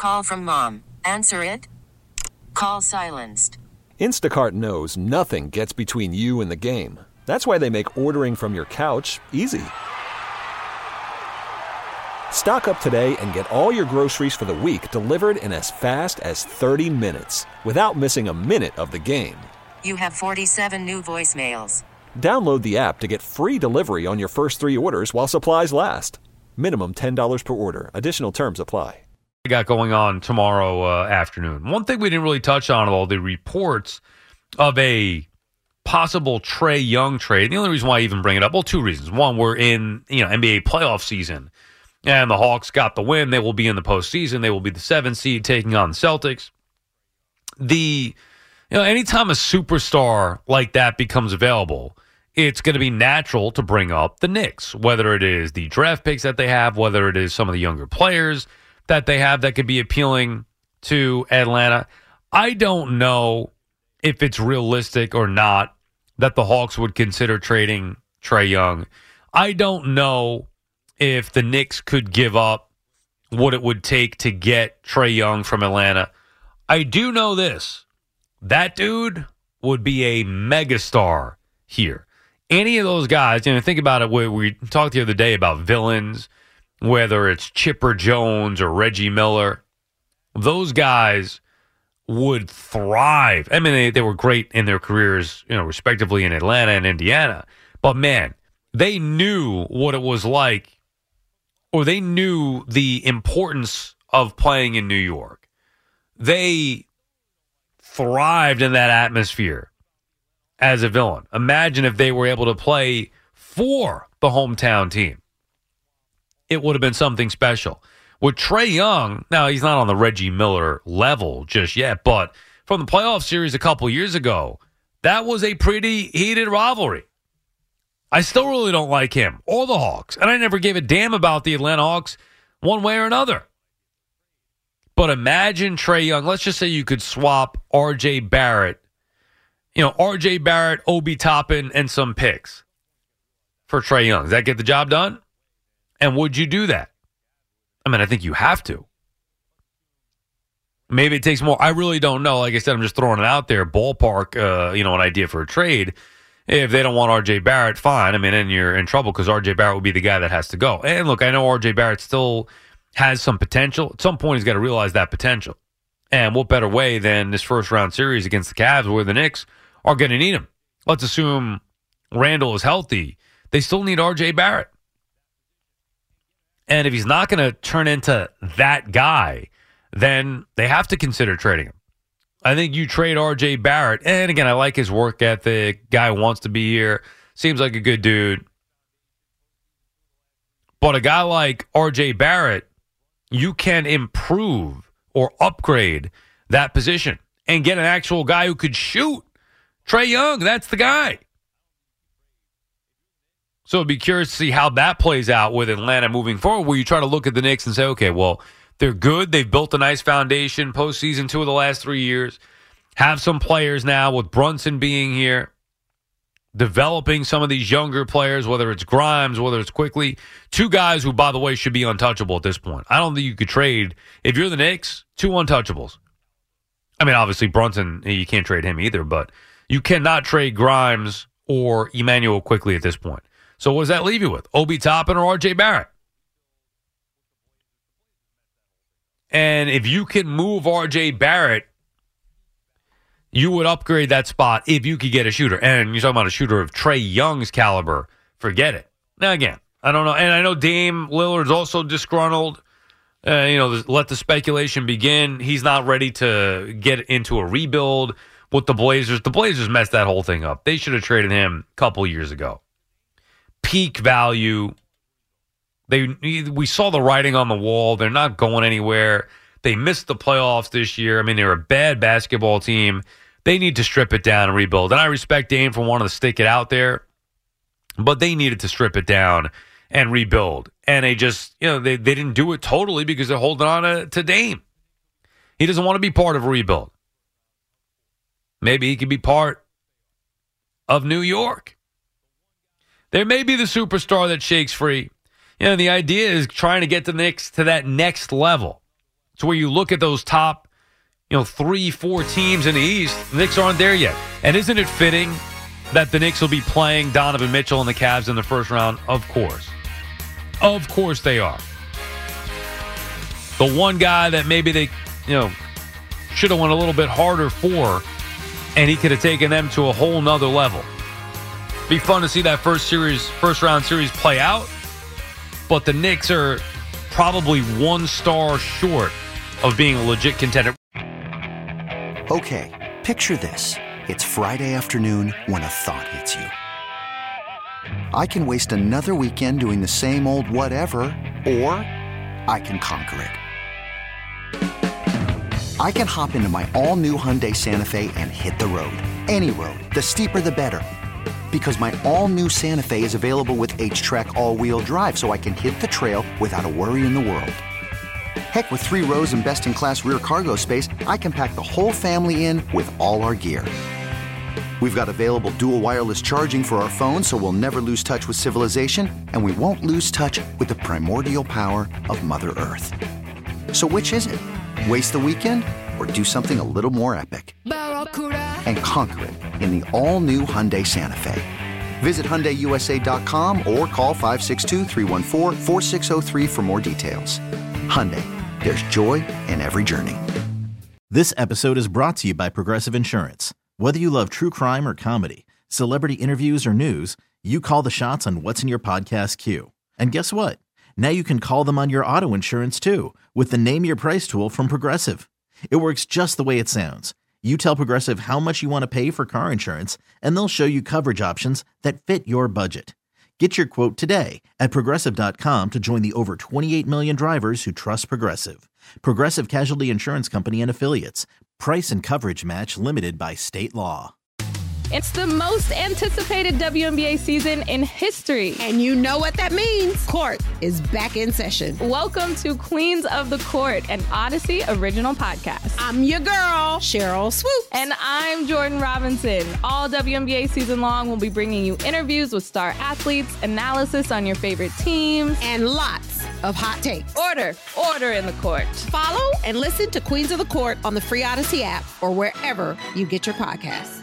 call from mom. Answer it. Call silenced. Instacart knows nothing gets between you and the game. That's why they make ordering from your couch easy. Stock up today and get all your groceries for the week delivered in as fast as 30 minutes without missing a minute of the game. You have 47 new voicemails. Download the app to get free delivery on your first 3 orders while supplies last. Minimum $10 per order. Additional terms apply. Got going on tomorrow afternoon. One thing we didn't really touch on all the reports of a possible Trae Young trade. The only reason why I even bring it up, well, 2 reasons. One, we're in NBA playoff season, and the Hawks got the win. They will be in the postseason. They will be the 7th seed taking on the Celtics. Anytime a superstar like that becomes available, it's going to be natural to bring up the Knicks, whether it is the draft picks that they have, whether it is some of the younger players that they have that could be appealing to Atlanta. I don't know if it's realistic or not that the Hawks would consider trading Trae Young. I don't know if the Knicks could give up what it would take to get Trae Young from Atlanta. I do know this. That dude would be a megastar here. Any of those guys, think about it. We talked the other day about villains, whether it's Chipper Jones or Reggie Miller. Those guys would thrive. I mean, they were great in their careers, respectively in Atlanta and Indiana. But, man, they knew what it was like, or they knew the importance of playing in New York. They thrived in that atmosphere as a villain. Imagine if they were able to play for the hometown team. It would have been something special. With Trae Young, now he's not on the Reggie Miller level just yet, but from the playoff series a couple years ago, that was a pretty heated rivalry. I still really don't like him or the Hawks, and I never gave a damn about the Atlanta Hawks one way or another. But imagine Trae Young. Let's just say you could swap R.J. Barrett, R.J. Barrett, Obi Toppin, and some picks for Trae Young. Does that get the job done? And would you do that? I mean, I think you have to. Maybe it takes more. I really don't know. Like I said, I'm just throwing it out there. Ballpark, an idea for a trade. If they don't want R.J. Barrett, fine. I mean, then you're in trouble because R.J. Barrett would be the guy that has to go. And look, I know R.J. Barrett still has some potential. At some point, he's got to realize that potential. And what better way than this first-round series against the Cavs where the Knicks are going to need him? Let's assume Randall is healthy. They still need R.J. Barrett. And if he's not going to turn into that guy, then they have to consider trading him. I think you trade R.J. Barrett, and again, I like his work ethic. Guy wants to be here. Seems like a good dude. But a guy like R.J. Barrett, you can improve or upgrade that position and get an actual guy who could shoot. Trae Young, that's the guy. So I'd be curious to see how that plays out with Atlanta moving forward, where you try to look at the Knicks and say, okay, well, they're good. They've built a nice foundation, postseason 2 of the last 3 years. Have some players now with Brunson being here, developing some of these younger players, whether it's Grimes, whether it's Quickly. 2 guys who, by the way, should be untouchable at this point. I don't think you could trade, if you're the Knicks, 2 untouchables. I mean, obviously, Brunson, you can't trade him either, but you cannot trade Grimes or Emmanuel Quickly at this point. So what does that leave you with? Obi Toppin or R.J. Barrett? And if you can move R.J. Barrett, you would upgrade that spot if you could get a shooter. And you're talking about a shooter of Trae Young's caliber. Forget it. Now, again, I don't know. And I know Dame Lillard's also disgruntled. Let the speculation begin. He's not ready to get into a rebuild with the Blazers. The Blazers messed that whole thing up. They should have traded him a couple years ago. Peak value. We saw the writing on the wall. They're not going anywhere. They missed the playoffs this year. I mean, they're a bad basketball team. They need to strip it down and rebuild. And I respect Dame for wanting to stick it out there, but they needed to strip it down and rebuild. And they just, they didn't do it totally because they're holding on to Dame. He doesn't want to be part of a rebuild. Maybe he could be part of New York. There may be the superstar that shakes free. The idea is trying to get the Knicks to that next level. to where you look at those top, 3-4 teams in the East. The Knicks aren't there yet. And isn't it fitting that the Knicks will be playing Donovan Mitchell and the Cavs in the first round? Of course. Of course they are. The one guy that maybe they, should have went a little bit harder for, and he could have taken them to a whole nother level. Be fun to see that first round series play out, but the Knicks are probably one star short of being a legit contender. Okay, picture this. It's Friday afternoon when a thought hits you. I can waste another weekend doing the same old whatever, or I can conquer it. I can hop into my all-new Hyundai Santa Fe and hit the road. Any road. The steeper, the better. Because my all-new Santa Fe is available with H-Track all-wheel drive, so I can hit the trail without a worry in the world. Heck, with 3 rows and best-in-class rear cargo space, I can pack the whole family in with all our gear. We've got available dual wireless charging for our phones, so we'll never lose touch with civilization, and we won't lose touch with the primordial power of Mother Earth. So which is it? Waste the weekend or do something a little more epic? And conquer it in the all-new Hyundai Santa Fe. Visit HyundaiUSA.com or call 562-314-4603 for more details. Hyundai, there's joy in every journey. This episode is brought to you by Progressive Insurance. Whether you love true crime or comedy, celebrity interviews or news, you call the shots on what's in your podcast queue. And guess what? Now you can call them on your auto insurance too with the Name Your Price tool from Progressive. It works just the way it sounds. You tell Progressive how much you want to pay for car insurance, and they'll show you coverage options that fit your budget. Get your quote today at Progressive.com to join the over 28 million drivers who trust Progressive. Progressive Casualty Insurance Company and Affiliates. Price and coverage match limited by state law. It's the most anticipated WNBA season in history. And you know what that means. Court is back in session. Welcome to Queens of the Court, an Odyssey original podcast. I'm your girl, Cheryl Swoops. And I'm Jordan Robinson. All WNBA season long, we'll be bringing you interviews with star athletes, analysis on your favorite teams, and lots of hot takes. Order in the court. Follow and listen to Queens of the Court on the free Odyssey app or wherever you get your podcasts.